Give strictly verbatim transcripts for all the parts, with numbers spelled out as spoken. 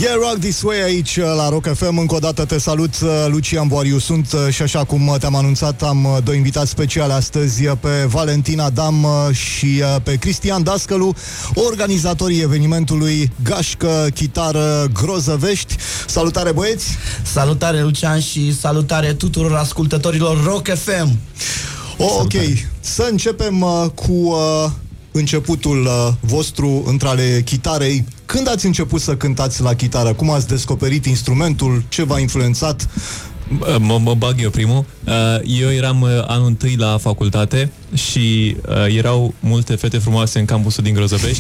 Yeah, Rock This Way aici la Rock F M. Încă o dată te salut, Lucian Boariu sunt și așa cum te-am anunțat, am doi invitați speciale astăzi, pe Valentin Adam și pe Cristian Dascălu, organizatorii evenimentului Gașcă Chitară Grozăvești. Salutare, băieți! Salutare, Lucian, și salutare tuturor ascultătorilor Rock F M. Oh, ok, să începem uh, cu uh, începutul uh, vostru între ale chitarei. Când ați început să cântați la chitară? Cum ați descoperit instrumentul? Ce v-a influențat? Mă, mă bag eu primul. Eu eram anul întâi la facultate și erau multe fete frumoase în campusul din Grozăvești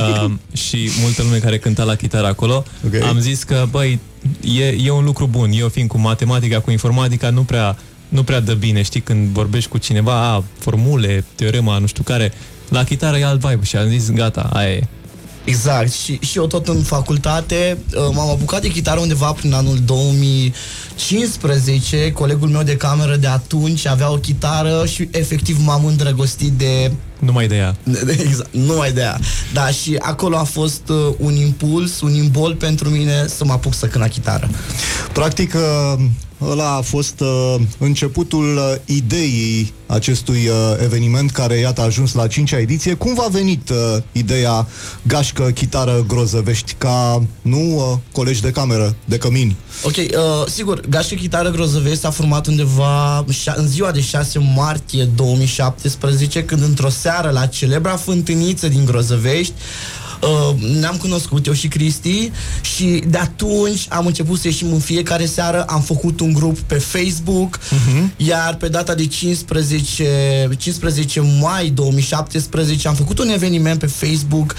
și multă lume care cânta la chitară acolo. Okay. Am zis că, băi, e, e un lucru bun. Eu fiind cu matematica, cu informatica, nu prea, nu prea dă bine, știi, când vorbești cu cineva, a, formule, teorema, nu știu care, la chitară e alt vibe și am zis, gata, aia e. Exact, și, și eu tot în facultate m-am apucat de chitară undeva prin anul două mii cincisprezece. Colegul meu de cameră de atunci avea o chitară și efectiv m-am îndrăgostit de... Numai de ea. Exact, numai de ea. Da, și acolo a fost un impuls, un imbol pentru mine să mă apuc să cânt la chitară. Practic, ăla a fost uh, începutul uh, ideii acestui uh, eveniment care, iată, a ajuns la a cincea ediție. Cum v-a venit uh, ideea Gașcă Chitară Grozăvești? Ca, nu, uh, colegi de cameră, de cămini. Ok, uh, sigur, Gașcă Chitară Grozăvești s-a format undeva în ziua de șase martie două mii șaptesprezece, când într-o seară la celebra fântâniță din Grozăvești Uh, ne-am cunoscut, eu și Cristi, și de atunci am început să ieșim în fiecare seară. Am făcut un grup pe Facebook, uh-huh. Iar pe data de cincisprezece, cincisprezece mai două mii șaptesprezece am făcut un eveniment pe Facebook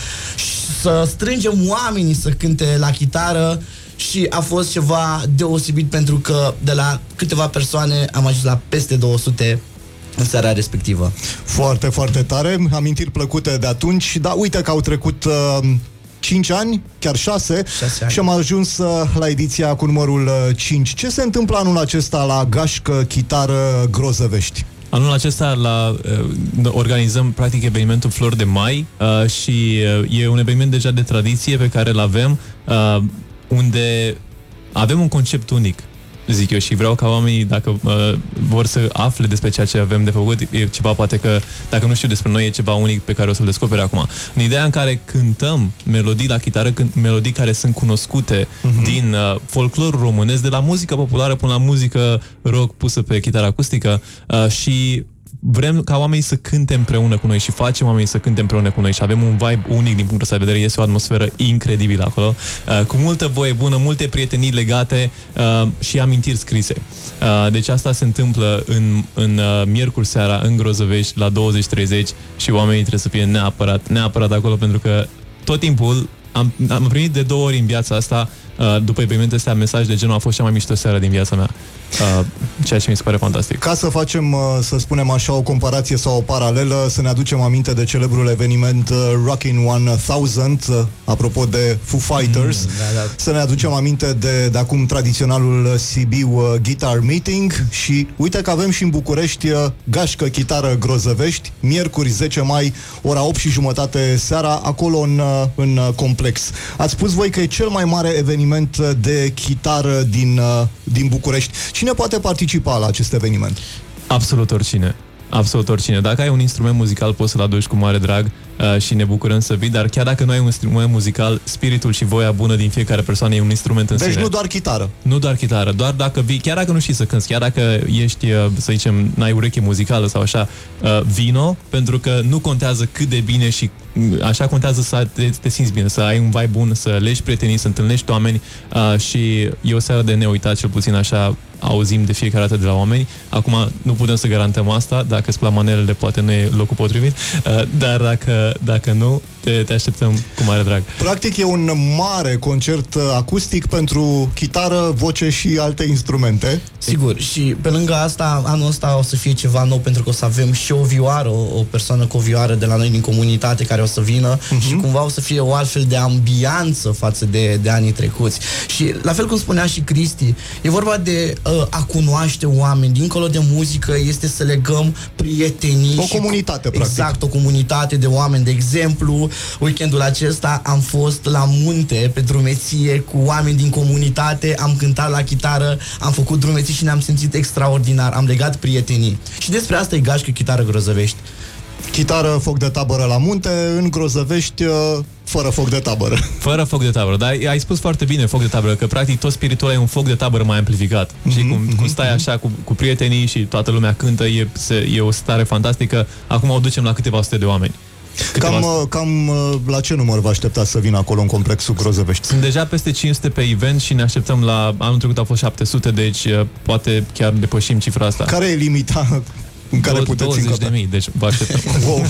să strângem oamenii să cânte la chitară. Și a fost ceva deosebit, pentru că de la câteva persoane am ajuns la peste două sute în seara respectivă. Foarte, foarte tare, amintiri plăcute de atunci. Dar uite că au trecut uh, cinci ani, chiar șase, și am ajuns uh, la ediția cu numărul uh, cinci. Ce se întâmplă anul acesta la Gașcă Chitară Grozăvești? Anul acesta la, uh, organizăm practic evenimentul Flori de Mai uh, și uh, e un eveniment deja de tradiție pe care îl avem, uh, unde avem un concept unic, zic eu, și vreau ca oamenii, dacă uh, vor să afle despre ceea ce avem de făcut, e ceva, poate că, dacă nu știu despre noi, e ceva unic pe care o să-l descoperi acum. În ideea în care cântăm melodii la chitară, cânt, melodii care sunt cunoscute uh-huh. din uh, folclorul românesc, de la muzică populară până la muzică rock pusă pe chitară acustică, uh, și vrem ca oamenii să cânte împreună cu noi și facem oamenii să cânte împreună cu noi și avem un vibe unic din punctul ăsta de vedere. Este o atmosferă incredibilă acolo, uh, cu multă voie bună, multe prietenii legate uh, și amintiri scrise. Uh, deci asta se întâmplă în, în uh, miercuri seara în Grozăvești la douăzeci treizeci și oamenii trebuie să fie neapărat, neapărat acolo, pentru că tot timpul am, am primit de două ori în viața asta, uh, după evenimentul ăsta, mesaj de genul: a fost cea mai mișto seară din viața mea. Uh, ceea ce mi se pare fantastic. Ca să facem, uh, să spunem așa, o comparație sau o paralelă, să ne aducem aminte de celebrul eveniment uh, Rockin' one thousand, uh, apropo de Foo Fighters, mm, da, da. Să ne aducem aminte de, de acum tradiționalul Sibiu uh, Guitar Meeting și uite că avem și în București uh, Gașcă Chitară Grozăvești, miercuri zece mai, ora opt și jumătate seara, acolo în, uh, în uh, complex. Ați spus voi că e cel mai mare eveniment de chitară din, uh, din București. Cine poate participa la acest eveniment? Absolut oricine. Absolut oricine. Dacă ai un instrument muzical, poți să-l aduci cu mare drag uh, și ne bucurăm să vii, dar chiar dacă nu ai un instrument muzical, spiritul și voia bună din fiecare persoană e un instrument în deci sine. Deci nu doar chitară. Nu doar chitară, doar dacă vii, chiar dacă nu știi să cânti, chiar dacă ești, uh, să zicem, n-ai ureche muzicală sau așa, uh, vino, pentru că nu contează cât de bine și așa, contează să te, te simți bine, să ai un vibe bun, să legi prietenii, să întâlnești oameni, uh, și e o seară de neuitat, cel puțin așa auzim de fiecare dată de la oameni. Acum nu putem să garantăm asta, dacă îți plac manelele, poate nu e locul potrivit, uh, dar dacă, dacă nu, te, te așteptăm cu mare drag. Practic e un mare concert acustic pentru chitară, voce și alte instrumente. Sigur, și pe lângă asta, anul ăsta o să fie ceva nou, pentru că o să avem și o vioară, o, o persoană cu o vioară de la noi din comunitate care o să vină, uh-huh. și cumva o să fie o altfel de ambianță față de, de anii trecuți. Și la fel cum spunea și Cristi, e vorba de uh, a cunoaște oameni, dincolo de muzică, este să legăm prietenii. O comunitate, practic. Exact, o comunitate de oameni. De exemplu, weekendul acesta am fost la munte, pe drumeție, cu oameni din comunitate, am cântat la chitară, am făcut drumeții și ne-am simțit extraordinar, am legat prietenii. Și despre asta e Gașcă Chitară Grozăvești. Chitară, foc de tabără la munte, în Grozăvești, fără foc de tabără. Fără foc de tabără, dar ai spus foarte bine foc de tabără, că practic tot spiritul ăla e un foc de tabără mai amplificat. Mm-hmm, și cum, mm-hmm, cum stai așa cu, cu prietenii și toată lumea cântă, e, se, e o stare fantastică. Acum o ducem la câteva sute de oameni. Câteva... Cam, cam la ce număr vă așteptați să vină acolo în complexul Grozăvești? Sunt deja peste cinci sute pe event și ne așteptăm la... Anul trecut au fost șapte sute, deci poate chiar depășim cifra asta. Care e limita în care puteți douăzeci încăpea? de mii, deci vă așteptăm. Wow.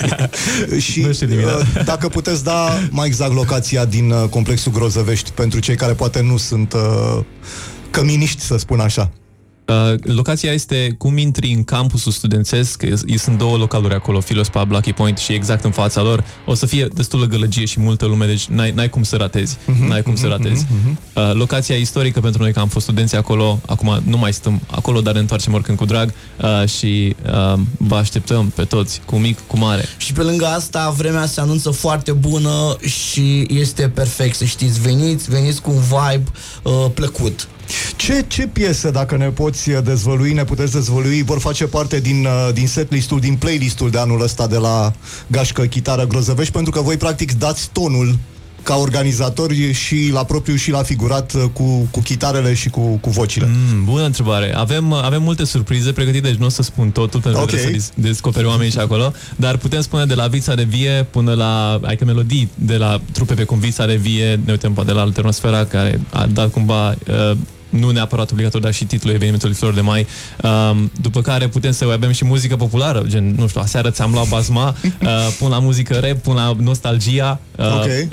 Și dacă puteți da mai exact locația din complexul Grozăvești pentru cei care poate nu sunt uh, căminiști, să spun așa. Uh, locația este cum intri în campusul studențesc, sunt două localuri acolo, Philos Pub, Lucky Point, și exact în fața lor o să fie destulă gălăgie și multă lume, deci n-ai, n-ai cum să ratezi. Uh-huh, n-ai cum uh-huh, să ratezi. Uh-huh. Uh, locația istorică pentru noi, că am fost studenți acolo, acum nu mai stăm acolo, dar ne întoarcem oricând cu drag uh, și uh, vă așteptăm pe toți, cu mic, cu mare. Și pe lângă asta, vremea se anunță foarte bună și este perfect, să știți, veniți, veniți cu un vibe uh, plăcut. Ce, ce piese, dacă ne poți dezvălui, ne puteți dezvălui, vor face parte din, din setlist-ul, din playlist-ul de anul ăsta de la Gașcă Chitară Grozăvești, pentru că voi practic dați tonul ca organizatori și la propriu și la figurat cu, cu chitarele și cu, cu vocile. Mm, bună întrebare. Avem, avem multe surprize pregătite, deci nu o să spun totul pentru okay. că să descoperi oamenii și acolo, dar putem spune de la Vița de Vie până la, adică melodii de la trupe pe cum Vița de Vie, ne uităm poate la Alternosfera, care a dat cumva... Uh, nu neapărat obligatoriu, dar și titlul evenimentului Flori de Mai. Um, după care putem să avem și muzică populară, gen, nu știu, aseară ți-am luat basma, uh, pun la muzică rap, pun la nostalgia, uh, okay.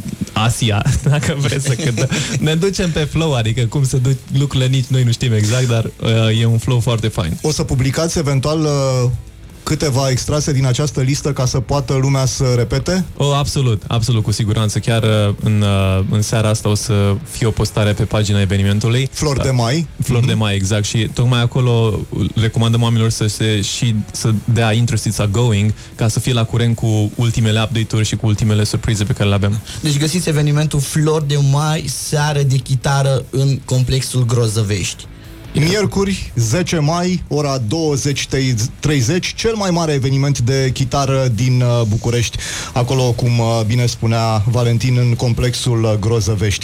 Asia, dacă vreți să cântăm. Ne ducem pe flow, adică cum să duc lucrurile nici noi nu știm exact, dar uh, e un flow foarte fain. O să publicați eventual uh... câteva extrase din această listă ca să poată lumea să repete? Oh, absolut, absolut, cu siguranță. Chiar în, în seara asta o să fie o postare pe pagina evenimentului. Flori de Mai. Flori mm-hmm. de Mai, exact. Și tocmai acolo recomandăm oamenilor să se și să dea interested să going, ca să fie la curent cu ultimele update-uri și cu ultimele surprize pe care le avem. Deci găsiți evenimentul Flori de Mai, seară de chitară în complexul Grozăvești. Miercuri, zece mai, ora douăzeci treizeci, cel mai mare eveniment de chitară din București, acolo, cum bine spunea Valentin, în complexul Grozăvești.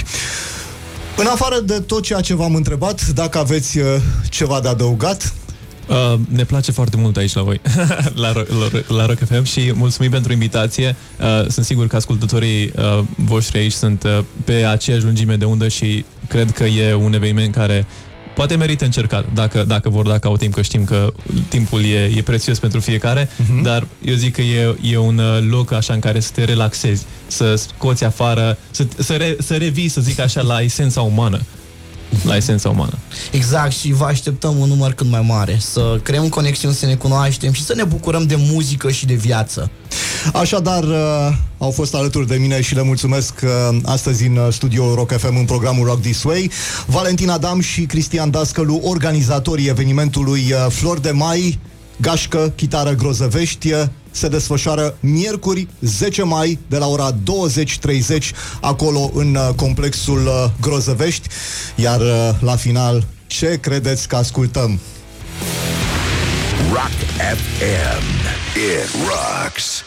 În afară de tot ceea ce v-am întrebat, dacă aveți ceva de adăugat... Uh, ne place foarte mult aici la voi, la, la, la Rock F M, și mulțumim pentru invitație. Uh, sunt sigur că ascultătorii uh, voștri aici sunt uh, pe aceeași lungime de undă și cred că e un eveniment care poate merită încercat, dacă, dacă vor da cautim, că știm că timpul e, e prețios pentru fiecare, uh-huh. dar eu zic că e, e un loc așa în care să te relaxezi, să scoți afară, să, să, re, să revii, să zic așa, la esența umană. La esența umană. Exact, și vă așteptăm un număr cât mai mare, să creăm conexiuni, să ne cunoaștem și să ne bucurăm de muzică și de viață. Așadar, uh, au fost alături de mine și le mulțumesc uh, astăzi în studio Rock F M în programul Rock This Way Valentin Adam și Cristian Dascălu, organizatorii evenimentului uh, Flori de Mai, Gașcă Chitară Grozăvești. Se desfășoară miercuri, zece mai, de la ora douăzeci treizeci, acolo în uh, complexul uh, Grozăvești. Iar uh, la final, ce credeți că ascultăm? Rock F M. It rocks.